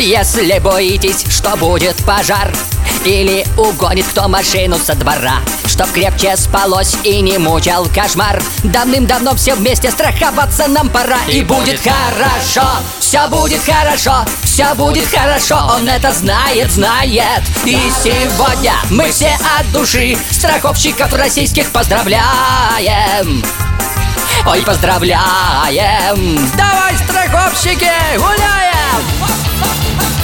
Если боитесь, что будет пожар или угонит кто машину со двора, чтоб крепче спалось и не мучил кошмар, давным-давно все вместе страховаться нам пора. И будет хорошо, все будет хорошо, все будет хорошо. Он это знает, знает. И сегодня мы все от души страховщиков российских поздравляем. Ой, поздравляем! Давай, страховщики, гуляем!